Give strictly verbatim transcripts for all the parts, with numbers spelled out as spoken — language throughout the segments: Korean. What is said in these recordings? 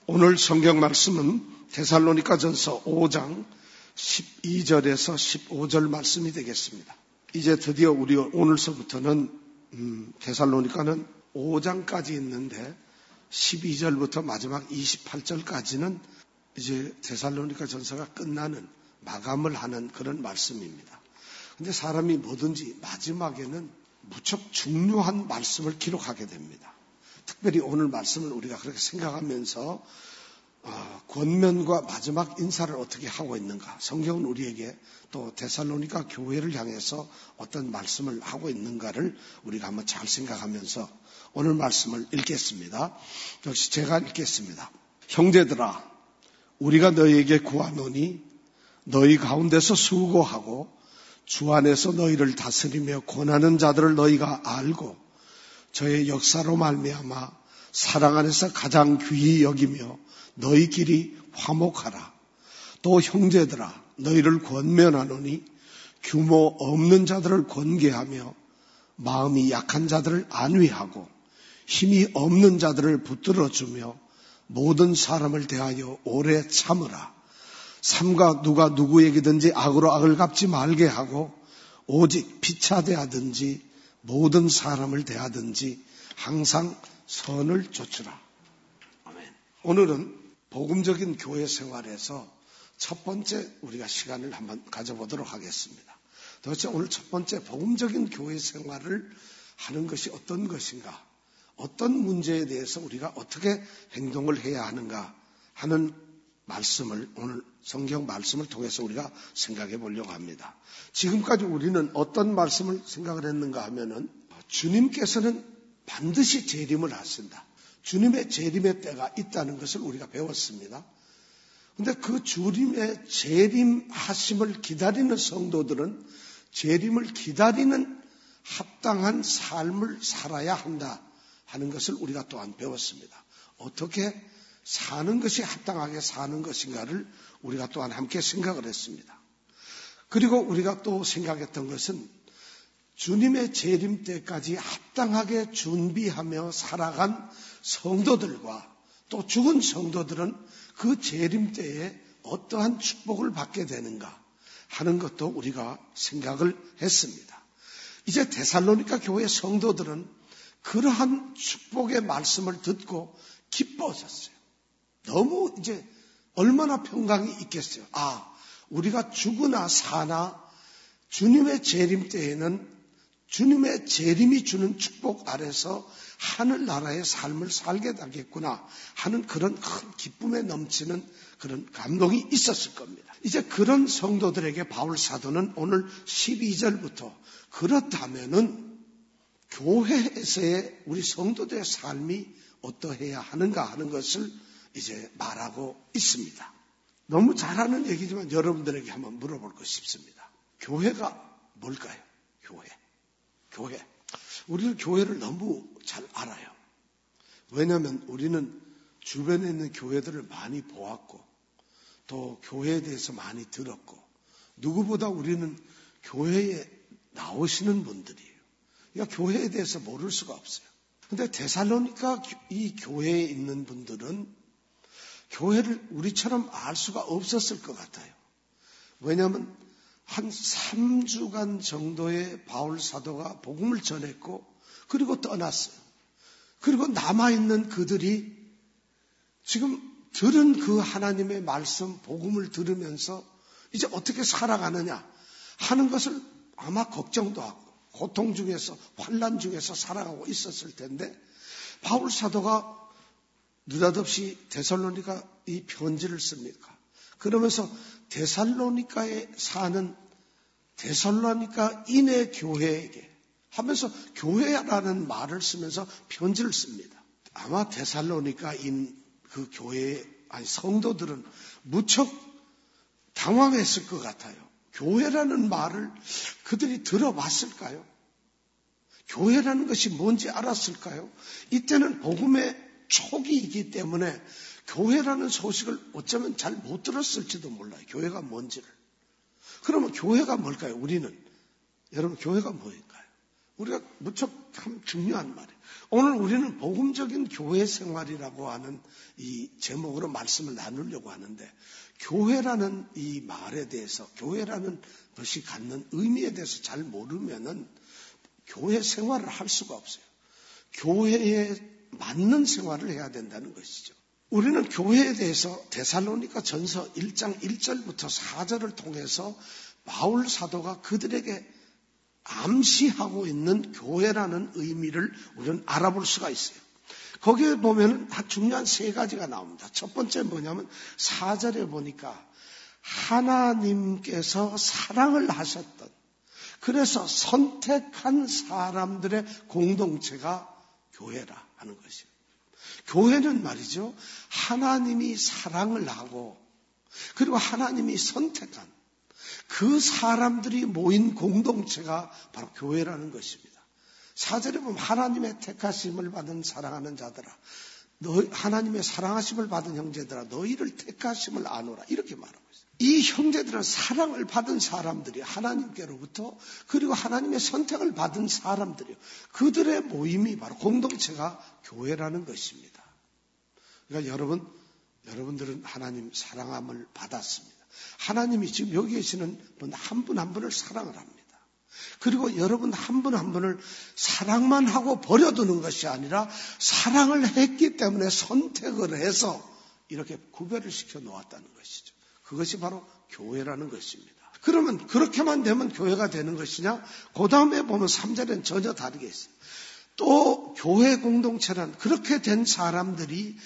오늘 성경 말씀은 데살로니가전서 오 장 십이 절에서 십오 절 말씀이 되겠습니다. 이제 드디어 우리 오늘서부터는 음, 데살로니가는 오 장까지 있는데 십이 절부터 마지막 이십팔 절까지는 이제 데살로니가 전서가 끝나는 마감을 하는 그런 말씀입니다. 근데 사람이 뭐든지 마지막에는 무척 중요한 말씀을 기록하게 됩니다. 특별히 오늘 말씀을 우리가 그렇게 생각하면서 어, 권면과 마지막 인사를 어떻게 하고 있는가, 성경은 우리에게 또 데살로니가 교회를 향해서 어떤 말씀을 하고 있는가를 우리가 한번 잘 생각하면서 오늘 말씀을 읽겠습니다. 역시 제가 읽겠습니다. 형제들아, 우리가 너희에게 구하노니 너희 가운데서 수고하고 주 안에서 너희를 다스리며 권하는 자들을 너희가 알고 저의 역사로 말미암아 사랑 안에서 가장 귀히 여기며 너희끼리 화목하라. 또 형제들아, 너희를 권면하노니 규모 없는 자들을 권계하며 마음이 약한 자들을 안위하고 힘이 없는 자들을 붙들어주며 모든 사람을 대하여 오래 참으라. 삼가 누가 누구에게든지 악으로 악을 갚지 말게 하고 오직 피차대하든지 모든 사람을 대하든지 항상 선을 좇으라. 아멘. 오늘은 복음적인 교회 생활에서 첫 번째 우리가 시간을 한번 가져보도록 하겠습니다. 도대체 오늘 첫 번째 복음적인 교회 생활을 하는 것이 어떤 것인가, 어떤 문제에 대해서 우리가 어떻게 행동을 해야 하는가 하는 말씀을 오늘 성경 말씀을 통해서 우리가 생각해 보려고 합니다. 지금까지 우리는 어떤 말씀을 생각을 했는가 하면은 주님께서는 반드시 재림을 하신다. 주님의 재림의 때가 있다는 것을 우리가 배웠습니다. 그런데 그 주님의 재림하심을 기다리는 성도들은 재림을 기다리는 합당한 삶을 살아야 한다 하는 것을 우리가 또한 배웠습니다. 어떻게 사는 것이 합당하게 사는 것인가를 우리가 또한 함께 생각을 했습니다. 그리고 우리가 또 생각했던 것은 주님의 재림 때까지 합당하게 준비하며 살아간 성도들과 또 죽은 성도들은 그 재림 때에 어떠한 축복을 받게 되는가 하는 것도 우리가 생각을 했습니다. 이제 데살로니가 교회 성도들은 그러한 축복의 말씀을 듣고 기뻐졌어요. 너무 이제 얼마나 평강이 있겠어요. 아, 우리가 죽으나 사나 주님의 재림 때에는 주님의 재림이 주는 축복 아래서 하늘나라의 삶을 살게 되겠구나 하는 그런 큰 기쁨에 넘치는 그런 감동이 있었을 겁니다. 이제 그런 성도들에게 바울 사도는 오늘 십이 절부터 그렇다면은 교회에서의 우리 성도들의 삶이 어떠해야 하는가 하는 것을 이제 말하고 있습니다. 너무 잘하는 얘기지만 여러분들에게 한번 물어볼고 싶습니다. 교회가 뭘까요? 교회. 교회. 우리는 교회를 너무 잘 알아요. 왜냐하면 우리는 주변에 있는 교회들을 많이 보았고 또 교회에 대해서 많이 들었고 누구보다 우리는 교회에 나오시는 분들이에요. 그러니까 교회에 대해서 모를 수가 없어요. 그런데 데살로니가 이 교회에 있는 분들은 교회를 우리처럼 알 수가 없었을 것 같아요. 왜냐하면 한 삼 주간 정도의 바울 사도가 복음을 전했고 그리고 떠났어요. 그리고 남아있는 그들이 지금 들은 그 하나님의 말씀, 복음을 들으면서 이제 어떻게 살아가느냐 하는 것을 아마 걱정도 하고 고통 중에서 환난 중에서 살아가고 있었을 텐데 바울 사도가 느닷없이 데살로니가 이 편지를 씁니까? 그러면서 데살로니가에 사는 데살로니가인의 교회에게 하면서 교회라는 말을 쓰면서 편지를 씁니다. 아마 데살로니가인 그 교회 아니 성도들은 무척 당황했을 것 같아요. 교회라는 말을 그들이 들어봤을까요? 교회라는 것이 뭔지 알았을까요? 이때는 복음의 초기이기 때문에 교회라는 소식을 어쩌면 잘 못 들었을지도 몰라요. 교회가 뭔지를. 그러면 교회가 뭘까요? 우리는. 여러분, 교회가 뭘까요? 우리가 무척 참 중요한 말이에요. 오늘 우리는 복음적인 교회 생활이라고 하는 이 제목으로 말씀을 나누려고 하는데, 교회라는 이 말에 대해서, 교회라는 것이 갖는 의미에 대해서 잘 모르면은 교회 생활을 할 수가 없어요. 교회에 맞는 생활을 해야 된다는 것이죠. 우리는 교회에 대해서 데살로니가 전서 일 장 일 절부터 사 절을 통해서 바울 사도가 그들에게 암시하고 있는 교회라는 의미를 우리는 알아볼 수가 있어요. 거기에 보면 중요한 세 가지가 나옵니다. 첫 번째 뭐냐면 사 절에 보니까 하나님께서 사랑을 하셨던, 그래서 선택한 사람들의 공동체가 교회라 하는 것이에요. 교회는 말이죠, 하나님이 사랑을 하고 그리고 하나님이 선택한 그 사람들이 모인 공동체가 바로 교회라는 것입니다. 사 절에 보면 하나님의 택하심을 받은 사랑하는 자들아, 너, 하나님의 사랑하심을 받은 형제들아, 너희를 택하심을 아노라, 이렇게 말하고 있어요. 이 형제들은 사랑을 받은 사람들이 하나님께로부터, 그리고 하나님의 선택을 받은 사람들이요, 그들의 모임이 바로 공동체가 교회라는 것입니다. 그러니까 여러분, 여러분들은 하나님 사랑함을 받았습니다. 하나님이 지금 여기 계시는 분 한 분 한 분을 사랑을 합니다. 그리고 여러분 한 분 한 분을 사랑만 하고 버려두는 것이 아니라 사랑을 했기 때문에 선택을 해서 이렇게 구별을 시켜 놓았다는 것이죠. 그것이 바로 교회라는 것입니다. 그러면 그렇게만 되면 교회가 되는 것이냐? 그 다음에 보면 삼 절엔 전혀 다르게 있어요. 또 교회 공동체란 그렇게 된 사람들이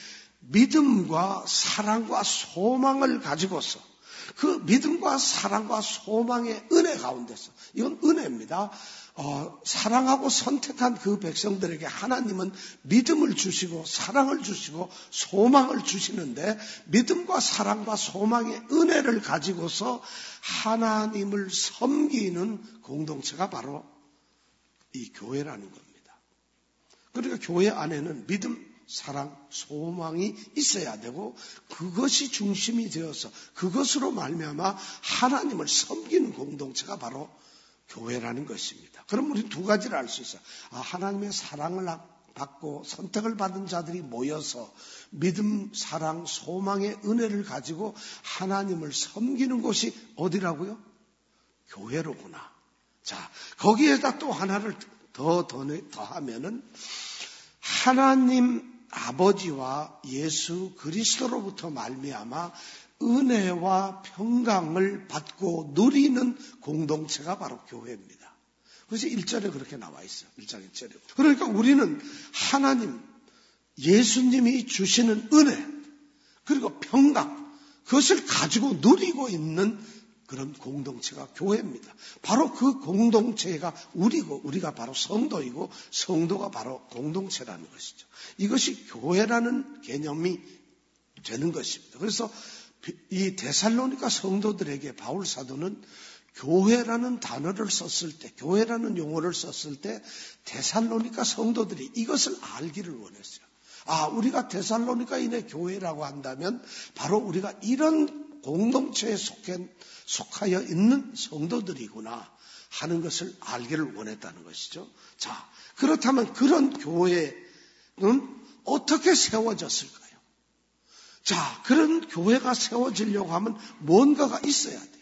믿음과 사랑과 소망을 가지고서 그 믿음과 사랑과 소망의 은혜 가운데서, 이건 은혜입니다. 어, 사랑하고 선택한 그 백성들에게 하나님은 믿음을 주시고 사랑을 주시고 소망을 주시는데, 믿음과 사랑과 소망의 은혜를 가지고서 하나님을 섬기는 공동체가 바로 이 교회라는 겁니다. 그러니까 교회 안에는 믿음, 사랑, 소망이 있어야 되고, 그것이 중심이 되어서 그것으로 말미암아 하나님을 섬기는 공동체가 바로 교회라는 것입니다. 그럼 우리 두 가지를 알 수 있어요. 아, 하나님의 사랑을 받고 선택을 받은 자들이 모여서 믿음, 사랑, 소망의 은혜를 가지고 하나님을 섬기는 곳이 어디라고요? 교회로구나. 자, 거기에다 또 하나를 더, 더, 더 하면은 하나님 아버지와 예수 그리스도로부터 말미암아 은혜와 평강을 받고 누리는 공동체가 바로 교회입니다. 그래서 일 절에 그렇게 나와 있어요. 일 장 일 절에. 그러니까 우리는 하나님, 예수님이 주시는 은혜, 그리고 평강, 그것을 가지고 누리고 있는 그런 공동체가 교회입니다. 바로 그 공동체가 우리고, 우리가 바로 성도이고 성도가 바로 공동체라는 것이죠. 이것이 교회라는 개념이 되는 것입니다. 그래서 이 데살로니가 성도들에게 바울 사도는 교회라는 단어를 썼을 때, 교회라는 용어를 썼을 때 데살로니가 성도들이 이것을 알기를 원했어요. 아, 우리가 데살로니가인의 교회라고 한다면 바로 우리가 이런 공동체에 속해, 속하여 있는 성도들이구나 하는 것을 알기를 원했다는 것이죠. 자, 그렇다면 그런 교회는 어떻게 세워졌을까요? 자, 그런 교회가 세워지려고 하면 뭔가가 있어야 돼요.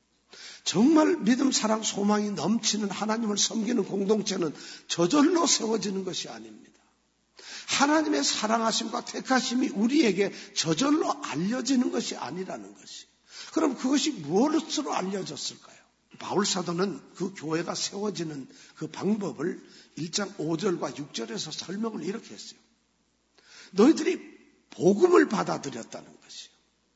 정말 믿음, 사랑, 소망이 넘치는 하나님을 섬기는 공동체는 저절로 세워지는 것이 아닙니다. 하나님의 사랑하심과 택하심이 우리에게 저절로 알려지는 것이 아니라는 것이. 그럼 그것이 무엇으로 알려졌을까요? 바울 사도는 그 교회가 세워지는 그 방법을 일 장 오 절과 육 절에서 설명을 이렇게 했어요. 너희들이 복음을 받아들였다는 것이요.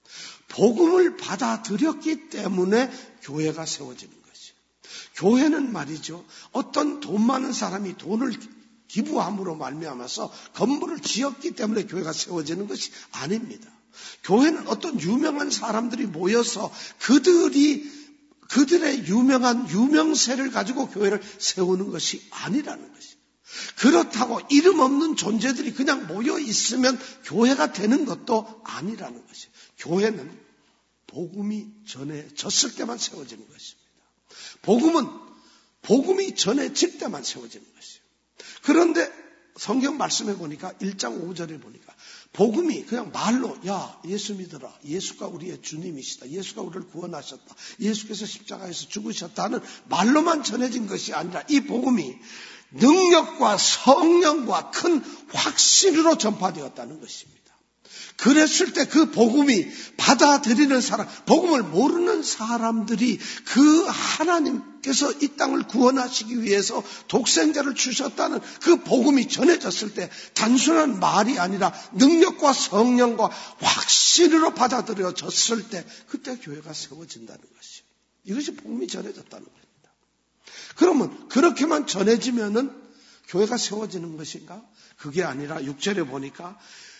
복음을 받아들였기 때문에 교회가 세워지는 것이요. 교회는 말이죠, 어떤 돈 많은 사람이 돈을 기부함으로 말미암아서 건물을 지었기 때문에 교회가 세워지는 것이 아닙니다. 교회는 어떤 유명한 사람들이 모여서 그들이 그들의 유명한 유명세를 가지고 교회를 세우는 것이 아니라는 것입니다. 그렇다고 이름 없는 존재들이 그냥 모여 있으면 교회가 되는 것도 아니라는 것이에요. 교회는 복음이 전해졌을 때만 세워지는 것입니다. 복음은 복음이 전해질 때만 세워지는 것이에요. 그런데 성경 말씀해 보니까 일 장 오 절에 보니까 복음이 그냥 말로 야 예수 믿어라. 예수가 우리의 주님이시다. 예수가 우리를 구원하셨다. 예수께서 십자가에서 죽으셨다는 말로만 전해진 것이 아니라 이 복음이 능력과 성령과 큰 확신으로 전파되었다는 것입니다. 그랬을 때 그 복음이 받아들이는 사람, 복음을 모르는 사람들이 그 하나님께서 이 땅을 구원하시기 위해서 독생자를 주셨다는 그 복음이 전해졌을 때 단순한 말이 아니라 능력과 성령과 확신으로 받아들여졌을 때 그때 교회가 세워진다는 것이에요. 이것이 복음이 전해졌다는 겁니다. 그러면 그렇게만 전해지면은 교회가 세워지는 것인가? 그게 아니라 육 절에 보니까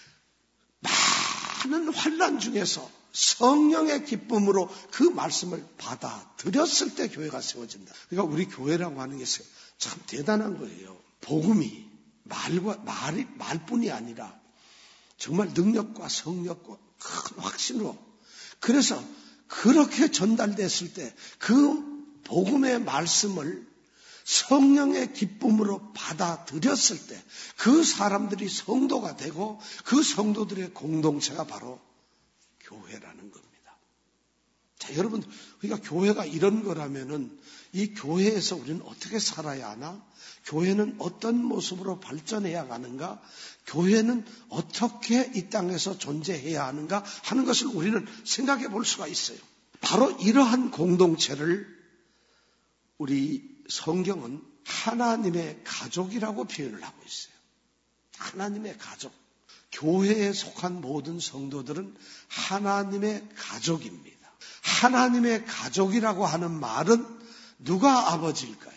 많은 환난 중에서 성령의 기쁨으로 그 말씀을 받아들였을 때 교회가 세워진다. 그러니까 우리 교회라고 하는 게 참 대단한 거예요. 복음이 말과 말이 말뿐이 아니라 정말 능력과 성령과 큰 확신으로 그래서 그렇게 전달됐을 때 그 복음의 말씀을 성령의 기쁨으로 받아들였을 때 그 사람들이 성도가 되고 그 성도들의 공동체가 바로 교회라는 겁니다. 자, 여러분, 그러니까 교회가 이런 거라면은 이 교회에서 우리는 어떻게 살아야 하나? 교회는 어떤 모습으로 발전해야 하는가? 교회는 어떻게 이 땅에서 존재해야 하는가? 하는 것을 우리는 생각해 볼 수가 있어요. 바로 이러한 공동체를 우리 성경은 하나님의 가족이라고 표현을 하고 있어요. 하나님의 가족. 교회에 속한 모든 성도들은 하나님의 가족입니다. 하나님의 가족이라고 하는 말은 누가 아버지일까요?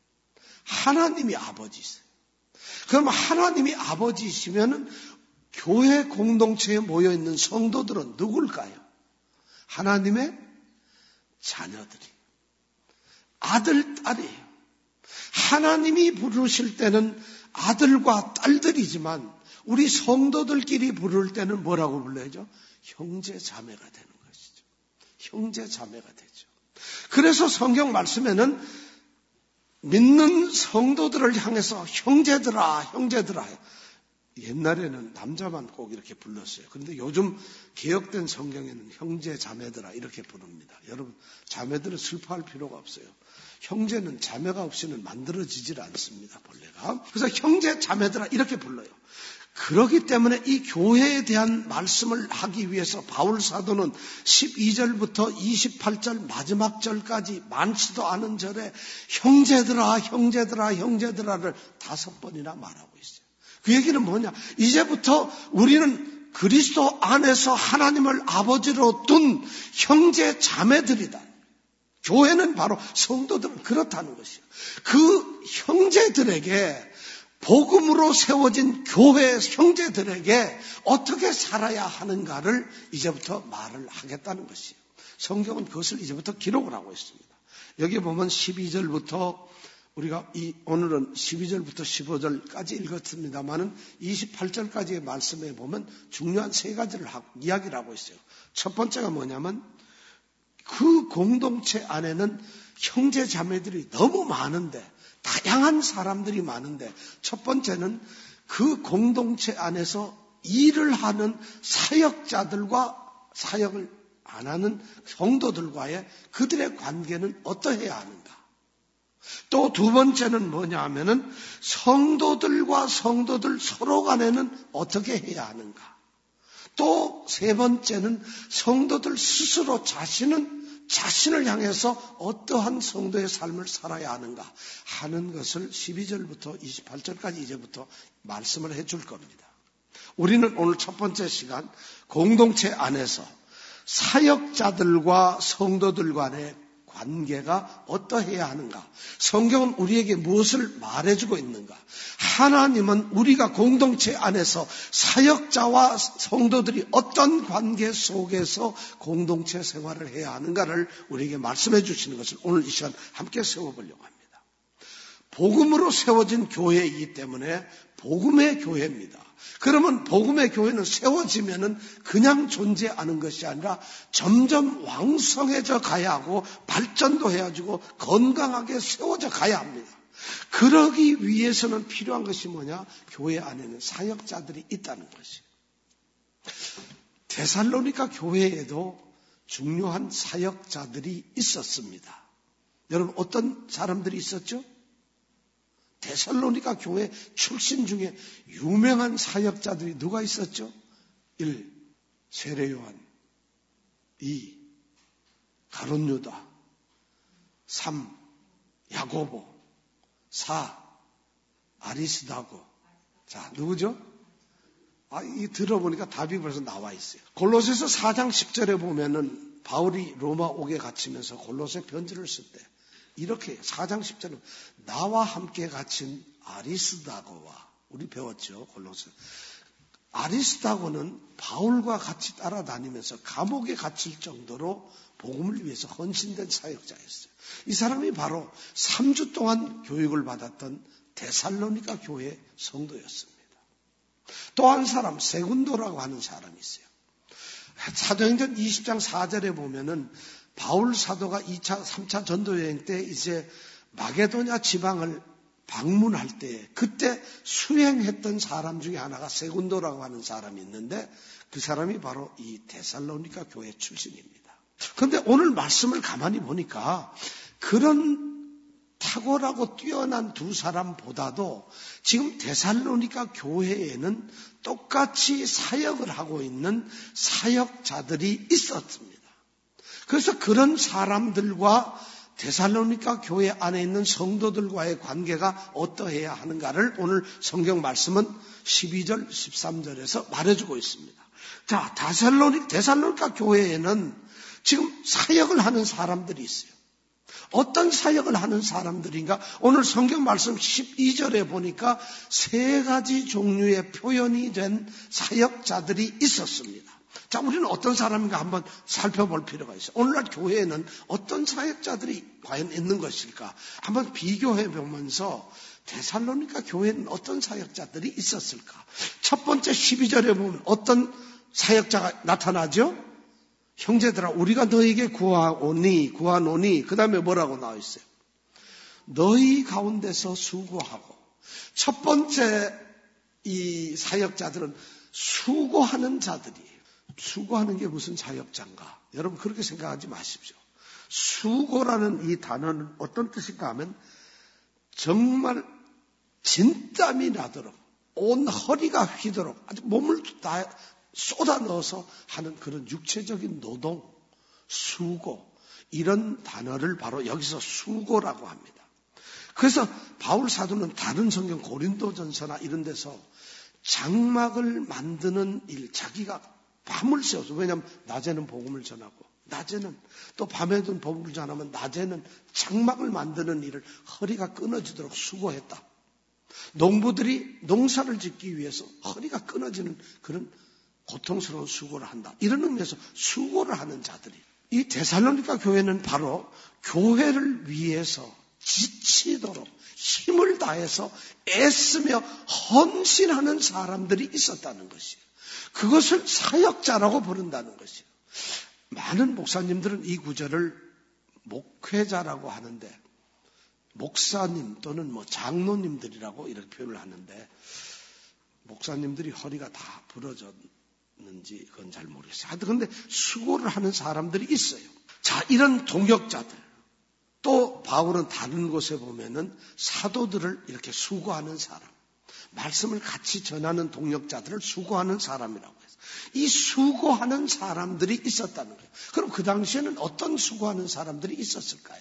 하나님이 아버지세요. 그럼 하나님이 아버지이시면 교회 공동체에 모여있는 성도들은 누굴까요? 하나님의 자녀들이. 아들, 딸이에요. 하나님이 부르실 때는 아들과 딸들이지만 우리 성도들끼리 부를 때는 뭐라고 불러야죠? 형제 자매가 되는 것이죠. 형제 자매가 되죠. 그래서 성경 말씀에는 믿는 성도들을 향해서 형제들아, 형제들아. 옛날에는 남자만 꼭 이렇게 불렀어요. 그런데 요즘 개혁된 성경에는 형제 자매들아 이렇게 부릅니다. 여러분, 자매들은 슬퍼할 필요가 없어요. 형제는 자매가 없이는 만들어지질 않습니다, 본래가. 그래서 형제 자매들아 이렇게 불러요. 그렇기 때문에 이 교회에 대한 말씀을 하기 위해서 바울 사도는 십이 절부터 이십팔 절 마지막 절까지 많지도 않은 절에 형제들아, 형제들아, 형제들아를 다섯 번이나 말하고 있어요. 그 얘기는 뭐냐? 이제부터 우리는 그리스도 안에서 하나님을 아버지로 둔 형제 자매들이다. 교회는 바로 성도들은 그렇다는 것이에요. 그 형제들에게 복음으로 세워진 교회 형제들에게 어떻게 살아야 하는가를 이제부터 말을 하겠다는 것이에요. 성경은 그것을 이제부터 기록을 하고 있습니다. 여기 보면 십이 절부터 우리가 이 오늘은 십이 절부터 십오 절까지 읽었습니다만은 이십팔 절까지의 말씀에 보면 중요한 세 가지를 하고, 이야기를 하고 있어요. 첫 번째가 뭐냐면 그 공동체 안에는 형제 자매들이 너무 많은데 다양한 사람들이 많은데 첫 번째는 그 공동체 안에서 일을 하는 사역자들과 사역을 안 하는 성도들과의 그들의 관계는 어떠해야 하는가. 또 두 번째는 뭐냐 하면은 성도들과 성도들 서로 간에는 어떻게 해야 하는가. 또 세 번째는 성도들 스스로 자신은 자신을 향해서 어떠한 성도의 삶을 살아야 하는가 하는 것을 십이 절부터 이십팔 절까지 이제부터 말씀을 해줄 겁니다. 우리는 오늘 첫 번째 시간 공동체 안에서 사역자들과 성도들 간의 관계가 어떠해야 하는가? 성경은 우리에게 무엇을 말해주고 있는가? 하나님은 우리가 공동체 안에서 사역자와 성도들이 어떤 관계 속에서 공동체 생활을 해야 하는가를 우리에게 말씀해 주시는 것을 오늘 이 시간 함께 세워보려고 합니다. 복음으로 세워진 교회이기 때문에 복음의 교회입니다. 그러면 복음의 교회는 세워지면은 그냥 존재하는 것이 아니라 점점 왕성해져 가야 하고 발전도 해야지고 건강하게 세워져 가야 합니다. 그러기 위해서는 필요한 것이 뭐냐? 교회 안에는 사역자들이 있다는 것이에요. 데살로니가 교회에도 중요한 사역자들이 있었습니다. 여러분 어떤 사람들이 있었죠? 데살로니가 교회 출신 중에 유명한 사역자들이 누가 있었죠? 일. 세례요한, 이. 가룟유다, 삼. 야고보, 사. 아리스다고. 자, 누구죠? 아, 이 들어보니까 답이 벌써 나와 있어요. 골로새서 사 장 십 절에 보면은 바울이 로마 옥에 갇히면서 골로새 편지를 쓸 때 이렇게 사 장 십 절은 나와 함께 갇힌 아리스다고와, 우리 배웠죠, 골로새. 아리스다고는 바울과 같이 따라다니면서 감옥에 갇힐 정도로 복음을 위해서 헌신된 사역자였어요. 이 사람이 바로 삼 주 동안 교육을 받았던 데살로니가 교회 성도였습니다. 또 한 사람, 세군도라고 하는 사람이 있어요. 사도행전 이십 장 사 절에 보면은 바울 사도가 이 차, 삼 차 전도 여행 때 이제 마게도냐 지방을 방문할 때 그때 수행했던 사람 중에 하나가 세군도라고 하는 사람이 있는데 그 사람이 바로 이 데살로니가 교회 출신입니다. 그런데 오늘 말씀을 가만히 보니까 그런 탁월하고 뛰어난 두 사람보다도 지금 데살로니가 교회에는 똑같이 사역을 하고 있는 사역자들이 있었습니다. 그래서 그런 사람들과 데살로니가 교회 안에 있는 성도들과의 관계가 어떠해야 하는가를 오늘 성경 말씀은 십이 절, 십삼 절에서 말해주고 있습니다. 자, 데살로니, 데살로니가 교회에는 지금 사역을 하는 사람들이 있어요. 어떤 사역을 하는 사람들인가? 오늘 성경 말씀 십이 절에 보니까 세 가지 종류의 표현이 된 사역자들이 있었습니다. 자, 우리는 어떤 사람인가 한번 살펴볼 필요가 있어요. 오늘날 교회에는 어떤 사역자들이 과연 있는 것일까? 한번 비교해 보면서 데살로니가 교회에는 어떤 사역자들이 있었을까? 첫 번째 십이 절에 보면 어떤 사역자가 나타나죠? 형제들아, 우리가 너에게 구하오니, 구하노니, 그 다음에 뭐라고 나와 있어요? 너희 가운데서 수고하고. 첫 번째 이 사역자들은 수고하는 자들이에요. 수고하는 게 무슨 사역자인가? 여러분 그렇게 생각하지 마십시오. 수고라는 이 단어는 어떤 뜻인가 하면 정말 진땀이 나도록 온 허리가 휘도록 아주 몸을 다 쏟아 넣어서 하는 그런 육체적인 노동, 수고, 이런 단어를 바로 여기서 수고라고 합니다. 그래서 바울 사도는 다른 성경 고린도전서나 이런 데서 장막을 만드는 일, 자기가 밤을 새워서, 왜냐하면 낮에는 복음을 전하고 낮에는 또 밤에도 복음을 전하면 낮에는 장막을 만드는 일을 허리가 끊어지도록 수고했다. 농부들이 농사를 짓기 위해서 허리가 끊어지는 그런 고통스러운 수고를 한다. 이런 의미에서 수고를 하는 자들이. 이 데살로니가 교회는 바로 교회를 위해서 지치도록 힘을 다해서 애쓰며 헌신하는 사람들이 있었다는 것이에요. 그것을 사역자라고 부른다는 것이에요. 많은 목사님들은 이 구절을 목회자라고 하는데 목사님 또는 뭐 장로님들이라고 이렇게 표현을 하는데 목사님들이 허리가 다 부러졌는지 그건 잘 모르겠어요. 하여튼 근데 수고를 하는 사람들이 있어요. 자, 이런 동역자들. 또 바울은 다른 곳에 보면은 사도들을 이렇게 수고하는 사람, 말씀을 같이 전하는 동역자들을 수고하는 사람이라고 해서 이 수고하는 사람들이 있었다는 거예요. 그럼 그 당시에는 어떤 수고하는 사람들이 있었을까요?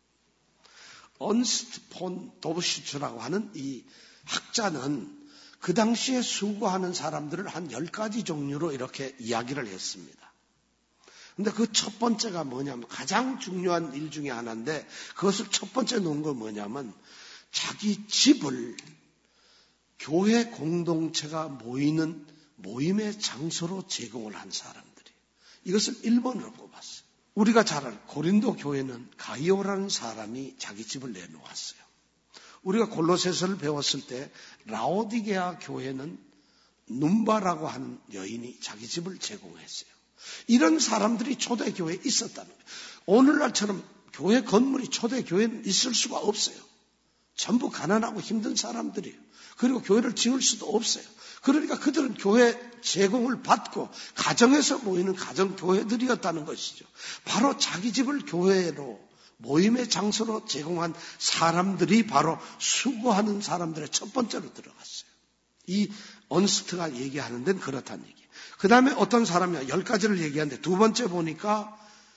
언스트 폰 도브슈츠라고 하는 이 학자는 그 당시에 수고하는 사람들을 한 열 가지 종류로 이렇게 이야기를 했습니다. 근데 그 첫 번째가 뭐냐면 가장 중요한 일 중에 하나인데 그것을 첫 번째 놓은 건 뭐냐면 자기 집을 교회 공동체가 모이는 모임의 장소로 제공을 한 사람들이 이것을 일 번으로 꼽았어요. 우리가 잘 알고 고린도 교회는 가이오라는 사람이 자기 집을 내놓았어요. 우리가 골로새서를 배웠을 때 라오디게아 교회는 num바라고 하는 여인이 자기 집을 제공했어요. 이런 사람들이 초대교회에 있었다는 거예요. 오늘날처럼 교회 건물이 초대교회는 있을 수가 없어요. 전부 가난하고 힘든 사람들이에요. 그리고 교회를 지을 수도 없어요. 그러니까 그들은 교회 제공을 받고 가정에서 모이는 가정교회들이었다는 것이죠. 바로 자기 집을 교회로 모임의 장소로 제공한 사람들이 바로 수고하는 사람들의 첫 번째로 들어갔어요. 이 언스트가 얘기하는 데는 그렇다는 얘기예요. 그 다음에 어떤 사람이 열 가지를 얘기하는데 두 번째 보니까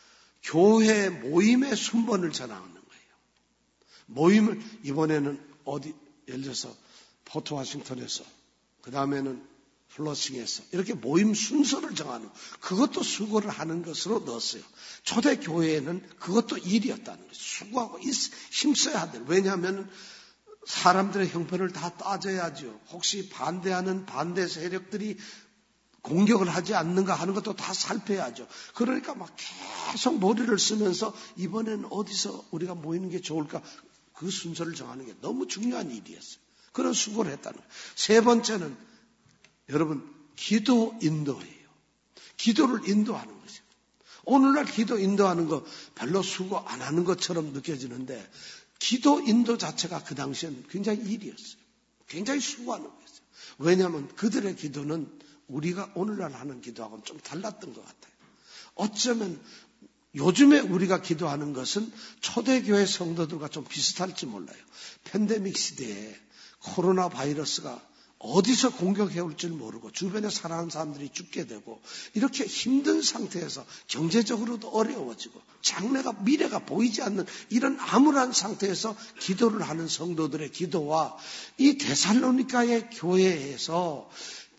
교회 모임의 순번을 전하는 거예요. 모임을 이번에는 어디 예를 들어서 포트 워싱턴에서 그 다음에는 플러싱에서 이렇게 모임 순서를 정하는 그것도 수고를 하는 것으로 넣었어요. 초대교회에는 그것도 일이었다는 거예요. 수고하고 힘써야 돼. 왜냐하면 사람들의 형편을 다 따져야죠. 혹시 반대하는 반대 세력들이 공격을 하지 않는가 하는 것도 다 살펴야죠. 그러니까 막 계속 머리를 쓰면서 이번에는 어디서 우리가 모이는 게 좋을까 그 순서를 정하는 게 너무 중요한 일이었어요. 그런 수고를 했다는 거예요. 세 번째는 여러분 기도 인도예요. 기도를 인도하는 거죠. 오늘날 기도 인도하는 거 별로 수고 안 하는 것처럼 느껴지는데 기도 인도 자체가 그 당시에는 굉장히 일이었어요. 굉장히 수고하는 거였어요. 왜냐하면 그들의 기도는 우리가 오늘날 하는 기도하고는 좀 달랐던 것 같아요. 어쩌면 요즘에 우리가 기도하는 것은 초대교회 성도들과 좀 비슷할지 몰라요. 팬데믹 시대에 코로나 바이러스가 어디서 공격해 올지 모르고 주변에 살아가는 사람들이 죽게 되고 이렇게 힘든 상태에서 경제적으로도 어려워지고 장래가 미래가 보이지 않는 이런 암울한 상태에서 기도를 하는 성도들의 기도와 이 데살로니가의 교회에서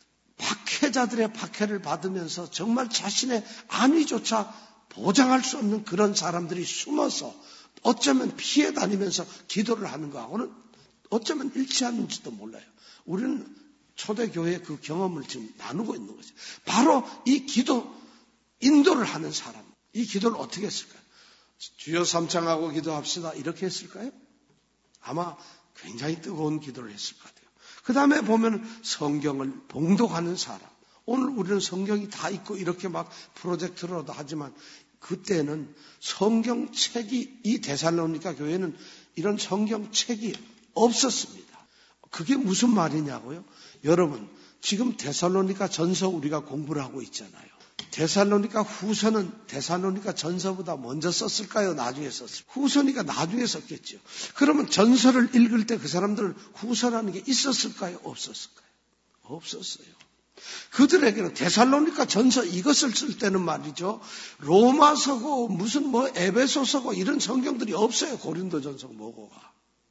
박해자들의 박해를 받으면서 정말 자신의 안위조차 보장할 수 없는 그런 사람들이 숨어서 어쩌면 피해 다니면서 기도를 하는 거하고는 어쩌면 일치하는지도 몰라요. 우리는 초대교회의 그 경험을 지금 나누고 있는 거죠. 바로 이 기도 인도를 하는 사람, 이 기도를 어떻게 했을까요? 주여 삼창하고 기도합시다 이렇게 했을까요? 아마 굉장히 뜨거운 기도를 했을 것 같아요. 그 다음에 보면 성경을 봉독하는 사람. 오늘 우리는 성경이 다 있고 이렇게 막 프로젝트로도 하지만 그때는 성경책이 이 데살로니가 교회는 이런 성경책이 없었습니다. 그게 무슨 말이냐고요? 여러분 지금 데살로니가 전서 우리가 공부를 하고 있잖아요. 데살로니가 후서는 데살로니가 전서보다 먼저 썼을까요? 나중에 썼을까요? 후서니까 나중에 썼겠죠. 그러면 전서를 읽을 때 그 사람들은 후서라는 게 있었을까요? 없었을까요? 없었어요. 그들에게는 데살로니가 전서 이것을 쓸 때는 말이죠. 로마서고 무슨 뭐 에베소서고 이런 성경들이 없어요. 고린도전서 뭐고가.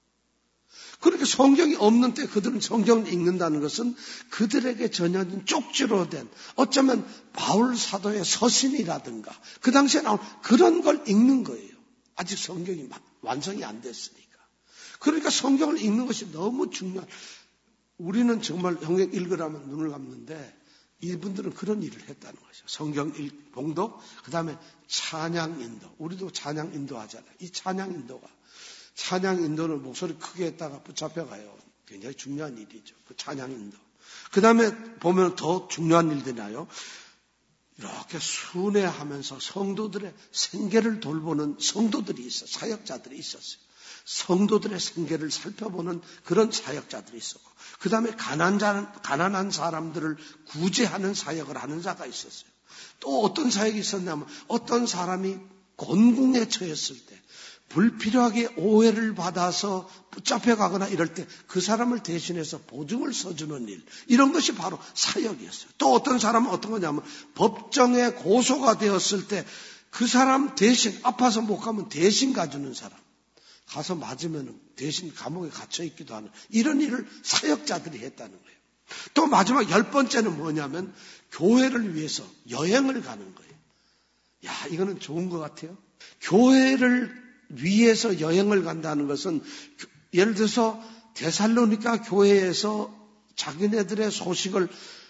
그렇게 성경이 없는 때 그들은 성경을 읽는다는 것은 그들에게 전혀진 쪽지로 된 어쩌면 바울 사도의 서신이라든가 그 당시에 나온 그런 걸 읽는 거예요. 아직 성경이 완성이 안 됐으니까. 그러니까 성경을 읽는 것이 너무 중요한. 우리는 정말 성경 읽으라면 눈을 감는데 이분들은 그런 일을 했다는 거죠. 성경 읽, 봉독, 그 다음에 찬양 인도. 우리도 찬양 인도 하잖아요. 이 찬양 인도가 찬양 인도는 목소리 크게 했다가 붙잡혀가요. 굉장히 중요한 일이죠. 그 찬양 인도. 그 다음에 보면 더 중요한 일들이 나요. 이렇게 순회하면서 성도들의 생계를 돌보는 성도들이 있어, 사역자들이 있었어요. 성도들의 생계를 살펴보는 그런 사역자들이 있었고, 그 다음에 가난한, 가난한 사람들을 구제하는 사역을 하는 자가 있었어요. 또 어떤 사역이 있었냐면, 어떤 사람이 곤궁에 처했을 때, 불필요하게 오해를 받아서 붙잡혀가거나 이럴 때 그 사람을 대신해서 보증을 서주는 일, 이런 것이 바로 사역이었어요. 또 어떤 사람은 어떤 거냐면 법정에 고소가 되었을 때 그 사람 대신, 아파서 못 가면 대신 가주는 사람, 가서 맞으면 대신 감옥에 갇혀 있기도 하는 이런 일을 사역자들이 했다는 거예요. 또 마지막 열 번째는 뭐냐면 교회를 위해서 여행을 가는 거예요. 야, 이거는 좋은 것 같아요. 교회를 위에서 여행을 간다는 것은 예를 들어서 데살로니가 교회에서 자기네들의 소식을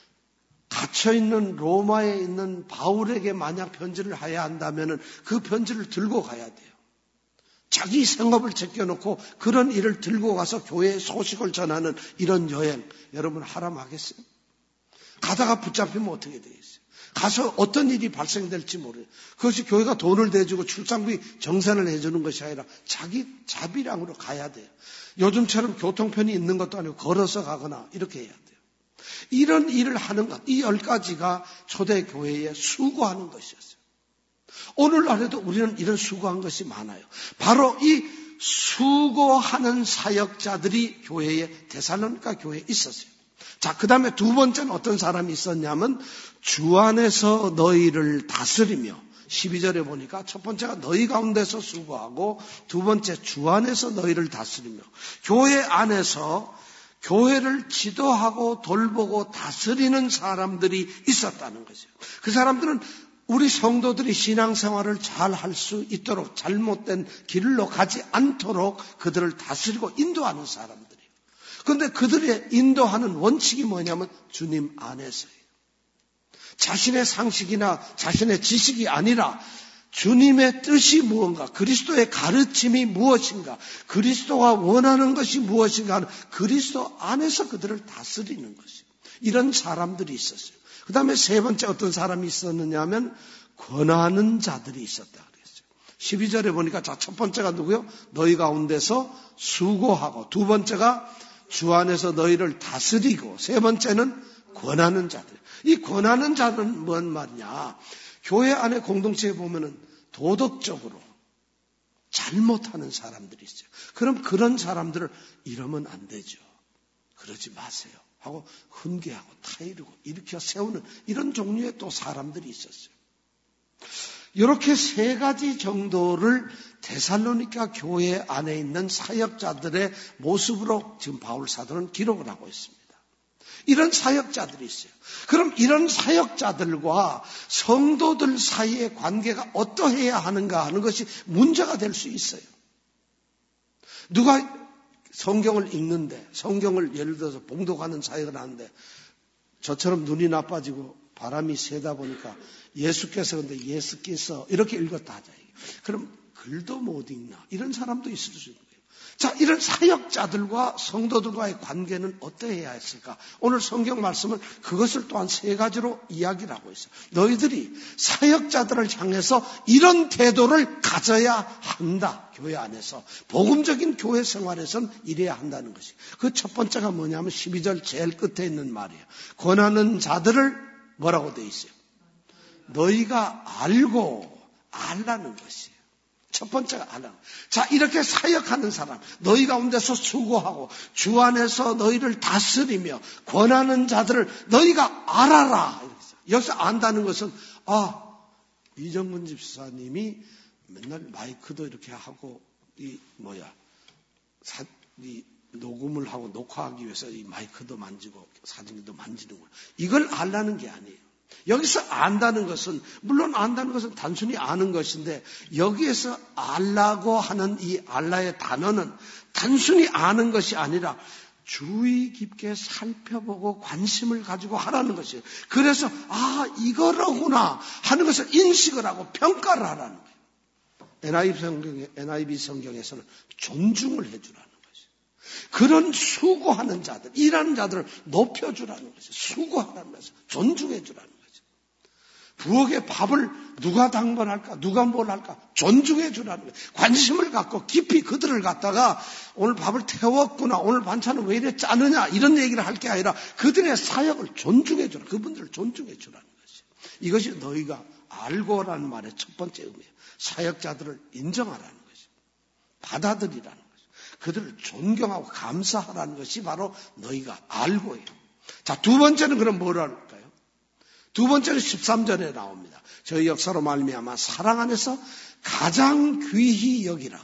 갇혀있는 로마에 있는 바울에게 만약 편지를 해야 한다면 그 편지를 들고 가야 돼요. 자기 생업을 제껴놓고 그런 일을 들고 가서 교회의 소식을 전하는 이런 여행, 여러분 하람 하겠어요? 가다가 붙잡히면 어떻게 되겠어요? 가서 어떤 일이 발생될지 모르요. 그것이 교회가 돈을 대주고 출장비 정산을 해주는 것이 아니라 자기 자비량으로 가야 돼요. 요즘처럼 교통편이 있는 것도 아니고 걸어서 가거나 이렇게 해야 돼요. 이런 일을 하는 것, 이 열 가지가 초대교회에 수고하는 것이었어요. 오늘날에도 우리는 이런 수고한 것이 많아요. 바로 이 수고하는 사역자들이 교회에, 데살로니가 교회에 있었어요. 자, 그 다음에 두 번째는 어떤 사람이 있었냐면 주 안에서 너희를 다스리며, 십이 절에 보니까 첫 번째가 너희 가운데서 수고하고 두 번째 주 안에서 너희를 다스리며, 교회 안에서 교회를 지도하고 돌보고 다스리는 사람들이 있었다는 거죠. 그 사람들은 우리 성도들이 신앙생활을 잘 할 수 있도록, 잘못된 길로 가지 않도록 그들을 다스리고 인도하는 사람들이에요. 그런데 그들의 인도하는 원칙이 뭐냐면 주님 안에서예요. 자신의 상식이나 자신의 지식이 아니라 주님의 뜻이 무언가, 그리스도의 가르침이 무엇인가, 그리스도가 원하는 것이 무엇인가 하는 그리스도 안에서 그들을 다스리는 것이에요. 이런 사람들이 있었어요. 그 다음에 세 번째 어떤 사람이 있었느냐 하면 권하는 자들이 있었다 그랬어요. 십이 절에 보니까 자, 첫 번째가 누구요? 너희 가운데서 수고하고, 두 번째가 주 안에서 너희를 다스리고, 세 번째는 권하는 자들. 이 권하는 자는 뭔 말이냐? 교회 안에 공동체에 보면은 도덕적으로 잘못하는 사람들이 있어요. 그럼 그런 사람들을 이러면 안 되죠. 그러지 마세요 하고 훈계하고 타이르고 일으켜 세우는 이런 종류의 또 사람들이 있었어요. 이렇게 세 가지 정도를 데살로니가 교회 안에 있는 사역자들의 모습으로 지금 바울 사도는 기록을 하고 있습니다. 이런 사역자들이 있어요. 그럼 이런 사역자들과 성도들 사이의 관계가 어떠해야 하는가 하는 것이 문제가 될 수 있어요. 누가 성경을 읽는데, 성경을 예를 들어서 봉독하는 사역을 하는데 저처럼 눈이 나빠지고 바람이 세다 보니까 예수께서 근데 예수께서 이렇게 읽었다 하자. 그럼 글도 못 읽나? 이런 사람도 있을 수 있는 거예요. 자, 이런 사역자들과 성도들과의 관계는 어떠해야 했을까? 오늘 성경 말씀은 그것을 또한 세 가지로 이야기를 하고 있어요. 너희들이 사역자들을 향해서 이런 태도를 가져야 한다. 교회 안에서. 복음적인 교회 생활에서는 이래야 한다는 것이. 그 첫 번째가 뭐냐면 십이 절 제일 끝에 있는 말이에요. 권하는 자들을 뭐라고 돼 있어요? 너희가 알고 알라는 것이에요. 첫 번째가 알아. 자, 이렇게 사역하는 사람, 너희 가운데서 수고하고 주 안에서 너희를 다스리며 권하는 자들을 너희가 알아라. 여기서 안다는 것은 아, 이정근 집사님이 맨날 마이크도 이렇게 하고 이 뭐야 사, 이 녹음을 하고 녹화하기 위해서 이 마이크도 만지고 사진기도 만지는구나. 이걸 알라는 게 아니에요. 여기서 안다는 것은, 물론 안다는 것은 단순히 아는 것인데 여기에서 알라고 하는 이 알라의 단어는 단순히 아는 것이 아니라 주의 깊게 살펴보고 관심을 가지고 하라는 것이에요. 그래서 아, 이거로구나 하는 것을 인식을 하고 평가를 하라는 거예요. 엔아이브이 성경에, 엔아이브이 성경에서는 존중을 해주라는 것이에요. 그런 수고하는 자들, 일하는 자들을 높여주라는 것이에요. 수고하라는 것이에요. 존중해주라는 거예요. 부엌에 밥을 누가 당번할까? 누가 뭘 할까? 존중해 주라는 거예요. 관심을 갖고 깊이 그들을 갖다가 오늘 밥을 태웠구나, 오늘 반찬은 왜 이래 짜느냐, 이런 얘기를 할 게 아니라 그들의 사역을 존중해 주라. 그분들을 존중해 주라는 것이에요. 이것이 너희가 알고라는 말의 첫 번째 의미예요. 사역자들을 인정하라는 것이에요. 받아들이라는 것이에요. 그들을 존경하고 감사하라는 것이 바로 너희가 알고예요. 자, 두 번째는 그럼 뭐라 할까요? 두 번째는 십삼 절에 나옵니다. 저희 역사로 말미암아 사랑 안에서 가장 귀히 여기라.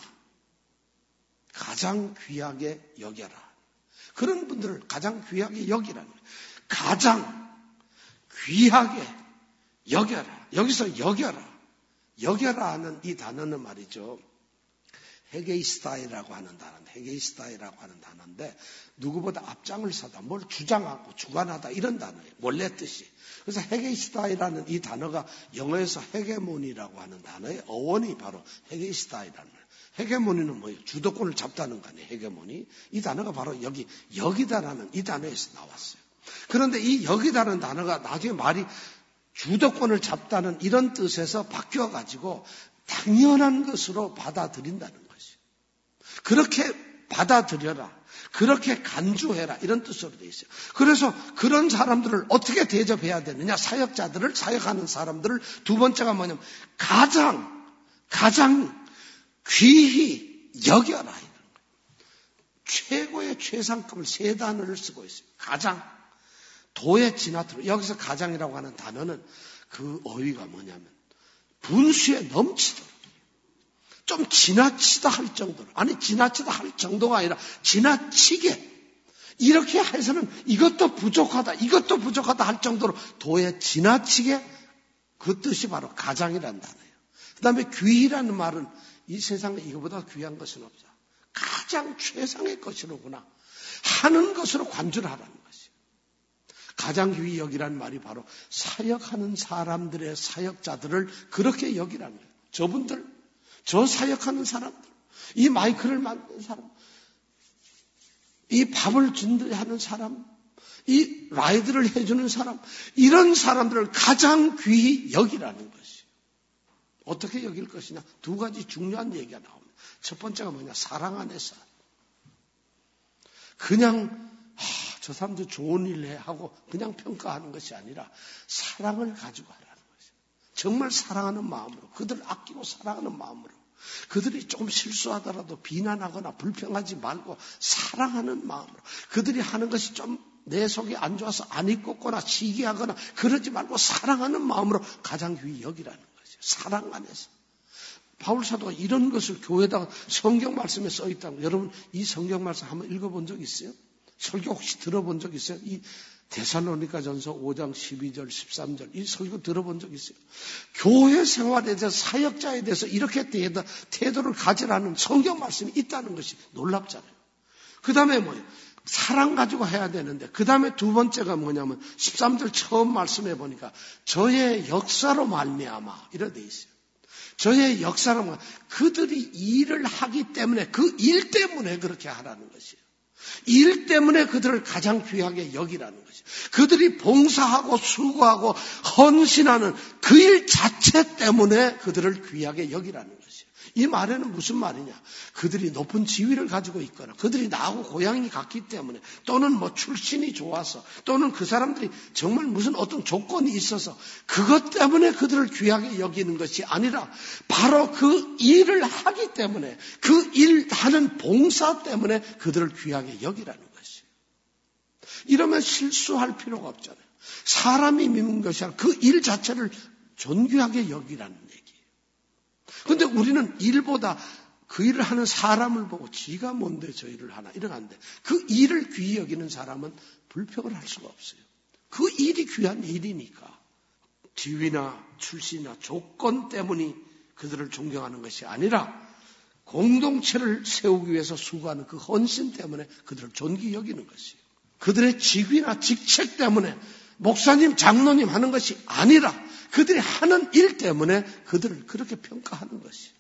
가장 귀하게 여겨라. 그런 분들을 가장 귀하게 여기라는 거예요. 가장 귀하게 여겨라. 여기서 여겨라. 여겨라 하는 이 단어는 말이죠. 헤게이스타이라고 하는 단어인데, 헤게이스타이라고 하는 단어인데 누구보다 앞장을 서다, 뭘 주장하고 주관하다 이런 단어예요. 원래 뜻이. 그래서 헤게이스타이라는 이 단어가 영어에서 헤게모니라고 하는 단어의 어원이 바로 헤게이스타이라는 거예요. 헤게모니는 뭐예요? 주도권을 잡다는 거 아니에요. 헤게모니. 이 단어가 바로 여기 여기다라는 이 단어에서 나왔어요. 그런데 이 여기다는 단어가 나중에 말이 주도권을 잡다는 이런 뜻에서 바뀌어가지고 당연한 것으로 받아들인다는 것이에요. 그렇게 받아들여라. 그렇게 간주해라. 이런 뜻으로 되어 있어요. 그래서 그런 사람들을 어떻게 대접해야 되느냐. 사역자들을, 사역하는 사람들을 두 번째가 뭐냐면 가장, 가장 귀히 여겨라. 이런 거예요. 최고의 최상급을 세 단어를 쓰고 있어요. 가장. 도에 지나도록. 여기서 가장이라고 하는 단어는 그 어휘가 뭐냐면 분수에 넘치도록. 좀 지나치다 할 정도로. 아니 지나치다 할 정도가 아니라 지나치게. 이렇게 해서는 이것도 부족하다. 이것도 부족하다 할 정도로 도에 지나치게 그 뜻이 바로 가장이라는 단어예요. 그 다음에 귀히라는 말은 이 세상에 이거보다 귀한 것은 없어. 가장 최상의 것이로구나 하는 것으로 관주를 하라는 것이에요. 가장 귀히 여기라는 말이 바로 사역하는 사람들의 사역자들을 그렇게 여기라는 거예요. 저분들, 저 사역하는 사람들, 이 마이크를 만든 사람, 이 밥을 준비하는 사람, 이 라이드를 해주는 사람, 이런 사람들을 가장 귀히 여기라는 것이에요. 어떻게 여길 것이냐? 두 가지 중요한 얘기가 나옵니다. 첫 번째가 뭐냐? 사랑 안에서. 그냥 아, 저 사람도 좋은 일 해 하고 그냥 평가하는 것이 아니라 사랑을 가지고 하라는 것이에요. 정말 사랑하는 마음으로, 그들을 아끼고 사랑하는 마음으로, 그들이 조금 실수하더라도 비난하거나 불평하지 말고 사랑하는 마음으로, 그들이 하는 것이 좀 내 속이 안 좋아서 안 입고거나 시기하거나 그러지 말고 사랑하는 마음으로 가장 귀히 여기라는 것이에요. 사랑 안에서. 바울 사도가 이런 것을 교회에다가 성경 말씀에 써 있다고. 여러분 이 성경 말씀 한번 읽어본 적 있어요? 설교 혹시 들어본 적 있어요? 이 데살로니가전서 오 장 십이 절 십삼 절 이 설교 들어본 적 있어요? 교회 생활에 대해서 사역자에 대해서 이렇게 태도를 가지라는 성경 말씀이 있다는 것이 놀랍잖아요. 그 다음에 뭐예요? 사랑 가지고 해야 되는데 그 다음에 두 번째가 뭐냐면 십삼 절 처음 말씀해 보니까 저의 역사로 말미암아 이렇게 돼 있어요. 저의 역사로 말미암아 그들이 일을 하기 때문에 그 일 때문에 그렇게 하라는 것이에요. 일 때문에 그들을 가장 귀하게 여기라는 것이에요. 그들이 봉사하고 수고하고 헌신하는 그 일 자체 때문에 그들을 귀하게 여기라는 것이에요. 이 말에는 무슨 말이냐? 그들이 높은 지위를 가지고 있거나 그들이 나하고 고향이 같기 때문에 또는 뭐 출신이 좋아서 또는 그 사람들이 정말 무슨 어떤 조건이 있어서 그것 때문에 그들을 귀하게 여기는 것이 아니라 바로 그 일을 하기 때문에 그 일 하는 봉사 때문에 그들을 귀하게 여기라는 것이에요. 이러면 실수할 필요가 없잖아요. 사람이 믿는 것이 아니라 그 일 자체를 존귀하게 여기라는 얘기예요. 그런데 우리는 일보다 그 일을 하는 사람을 보고 지가 뭔데 저 일을 하나 이러는데 그 일을 귀히 여기는 사람은 불평을 할 수가 없어요. 그 일이 귀한 일이니까 지위나 출신이나 조건 때문이 그들을 존경하는 것이 아니라 공동체를 세우기 위해서 수고하는 그 헌신 때문에 그들을 존귀 여기는 것이에요. 그들의 직위나 직책 때문에 목사님, 장로님 하는 것이 아니라 그들이 하는 일 때문에 그들을 그렇게 평가하는 것이에요.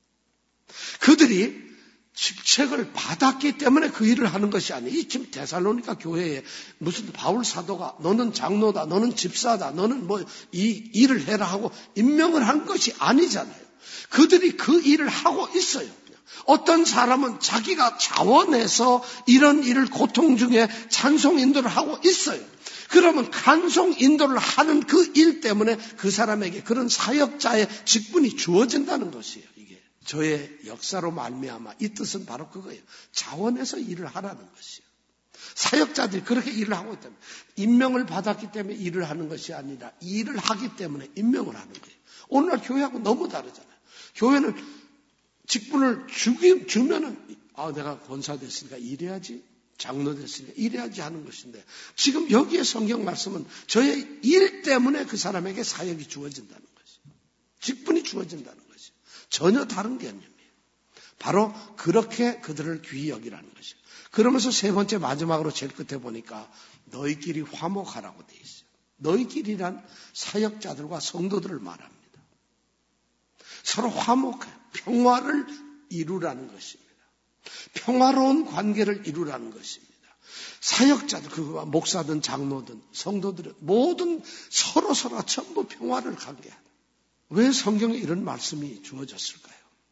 그들이 직책을 받았기 때문에 그 일을 하는 것이 아니에요. 이 지금 데살로니가 교회에 무슨 바울 사도가 너는 장로다, 너는 집사다, 너는 뭐 이 일을 해라 하고 임명을 한 것이 아니잖아요. 그들이 그 일을 하고 있어요. 어떤 사람은 자기가 자원해서 이런 일을 고통 중에 찬송 인도를 하고 있어요. 그러면 간송 인도를 하는 그 일 때문에 그 사람에게 그런 사역자의 직분이 주어진다는 것이에요. 이게 저의 역사로 말미암아 이 뜻은 바로 그거예요. 자원해서 일을 하라는 것이에요. 사역자들이 그렇게 일을 하고 있다면 임명을 받았기 때문에 일을 하는 것이 아니라 일을 하기 때문에 임명을 하는 거예요. 오늘날 교회하고 너무 다르잖아요. 교회는 직분을 주기, 주면은 아 내가 권사 됐으니까 일해야지. 장로 됐으니까 일해야지 하는 것인데 지금 여기에 성경 말씀은 저의 일 때문에 그 사람에게 사역이 주어진다는 것이에요. 직분이 주어진다는 것이에요. 전혀 다른 개념이에요. 바로 그렇게 그들을 귀히 여기라는 것이에요. 그러면서 세 번째 마지막으로 제일 끝에 보니까 너희끼리 화목하라고 돼 있어요. 너희끼리란 사역자들과 성도들을 말합니다. 서로 화목해 평화를 이루라는 것입니다. 평화로운 관계를 이루라는 것입니다. 사역자들, 그 목사든 장로든 성도들은 모든 서로 서로 전부 평화를 갖게 하는. 왜 성경에 이런 말씀이 주어졌을까요?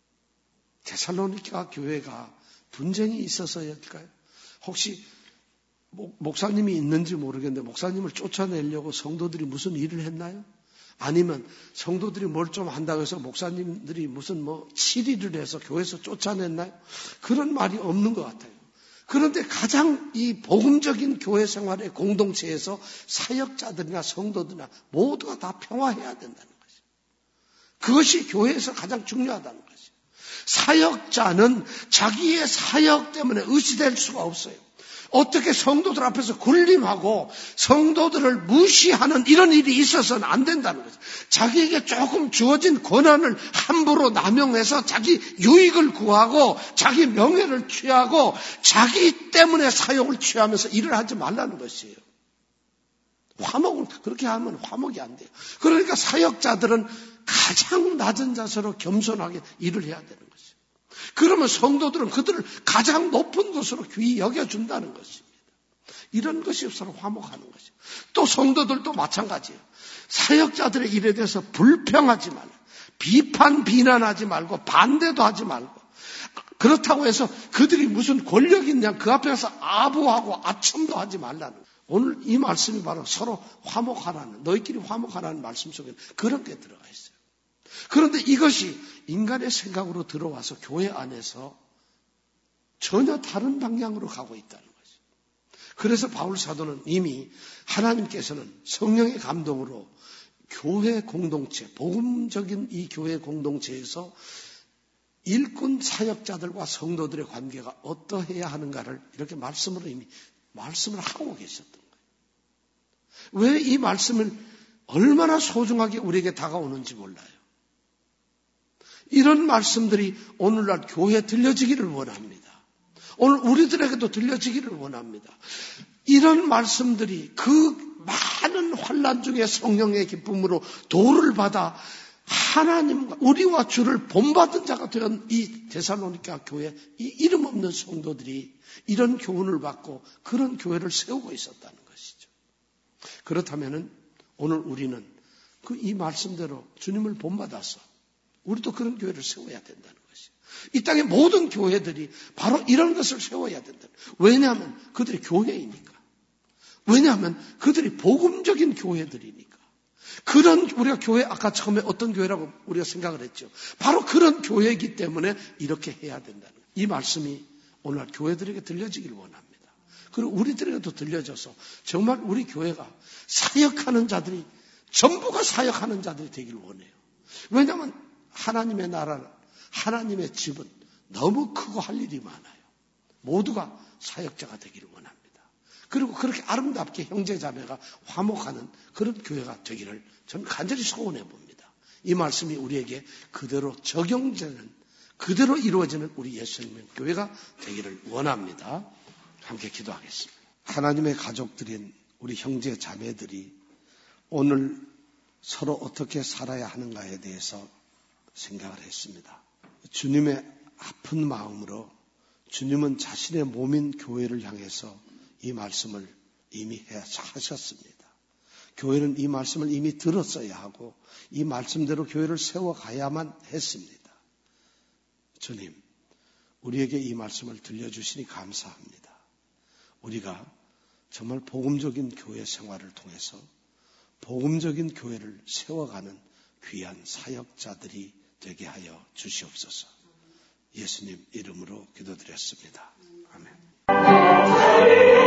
데살로니가 교회가 분쟁이 있어서일까요? 혹시 목사님이 있는지 모르겠는데 목사님을 쫓아내려고 성도들이 무슨 일을 했나요? 아니면 성도들이 뭘 좀 한다고 해서 목사님들이 무슨 뭐 치리를 해서 교회에서 쫓아냈나요? 그런 말이 없는 것 같아요. 그런데 가장 이 복음적인 교회 생활의 공동체에서 사역자들이나 성도들이나 모두가 다 평화해야 된다는 거죠. 그것이 교회에서 가장 중요하다는 거죠. 사역자는 자기의 사역 때문에 의지될 수가 없어요. 어떻게 성도들 앞에서 군림하고 성도들을 무시하는 이런 일이 있어서는 안 된다는 거죠. 자기에게 조금 주어진 권한을 함부로 남용해서 자기 유익을 구하고 자기 명예를 취하고 자기 때문에 사욕을 취하면서 일을 하지 말라는 것이에요. 화목은 그렇게 하면 화목이 안 돼요. 그러니까 사역자들은 가장 낮은 자세로 겸손하게 일을 해야 되는 거죠. 그러면 성도들은 그들을 가장 높은 것으로 귀히 여겨준다는 것입니다. 이런 것이 서로 화목하는 것이죠. 또 성도들도 마찬가지예요. 사역자들의 일에 대해서 불평하지 말고 비판, 비난하지 말고 반대도 하지 말고 그렇다고 해서 그들이 무슨 권력이 있냐 그 앞에서 아부하고 아첨도 하지 말라는 거예요. 오늘 이 말씀이 바로 서로 화목하라는, 너희끼리 화목하라는 말씀 속에 그런 게 들어가 있어요. 그런데 이것이 인간의 생각으로 들어와서 교회 안에서 전혀 다른 방향으로 가고 있다는 거죠. 그래서 바울 사도는 이미 하나님께서는 성령의 감동으로 교회 공동체, 복음적인 이 교회 공동체에서 일꾼 사역자들과 성도들의 관계가 어떠해야 하는가를 이렇게 말씀으로 이미 말씀을 하고 계셨던 거예요. 왜 이 말씀을 얼마나 소중하게 우리에게 다가오는지 몰라요. 이런 말씀들이 오늘날 교회에 들려지기를 원합니다. 오늘 우리들에게도 들려지기를 원합니다. 이런 말씀들이 그 많은 환난 중에 성령의 기쁨으로 도를 받아 하나님과 우리와 주를 본받은 자가 된 이 데살로니가 교회 이 이름 없는 성도들이 이런 교훈을 받고 그런 교회를 세우고 있었다는 것이죠. 그렇다면은 오늘 우리는 그 이 말씀대로 주님을 본받아서 우리도 그런 교회를 세워야 된다는 것이죠. 이 땅의 모든 교회들이 바로 이런 것을 세워야 된다. 왜냐하면 그들이 교회이니까. 왜냐하면 그들이 복음적인 교회들이니까. 그런 우리가 교회 아까 처음에 어떤 교회라고 우리가 생각을 했죠. 바로 그런 교회이기 때문에 이렇게 해야 된다는 거예요. 이 말씀이 오늘 교회들에게 들려지길 원합니다. 그리고 우리들에게도 들려져서 정말 우리 교회가 사역하는 자들이 전부가 사역하는 자들이 되길 원해요. 왜냐하면 하나님의 나라는 하나님의 집은 너무 크고 할 일이 많아요. 모두가 사역자가 되기를 원합니다. 그리고 그렇게 아름답게 형제자매가 화목하는 그런 교회가 되기를 저는 간절히 소원해 봅니다. 이 말씀이 우리에게 그대로 적용되는 그대로 이루어지는 우리 예수님의 교회가 되기를 원합니다. 함께 기도하겠습니다. 하나님의 가족들인 우리 형제 자매들이 오늘 서로 어떻게 살아야 하는가에 대해서 생각을 했습니다. 주님의 아픈 마음으로 주님은 자신의 몸인 교회를 향해서 이 말씀을 이미 하셨습니다. 교회는 이 말씀을 이미 들었어야 하고 이 말씀대로 교회를 세워가야만 했습니다. 주님, 우리에게 이 말씀을 들려주시니 감사합니다. 우리가 정말 복음적인 교회 생활을 통해서 복음적인 교회를 세워가는 귀한 사역자들이 되게 하여 주시옵소서. 예수님 이름으로 기도드렸습니다. 아멘.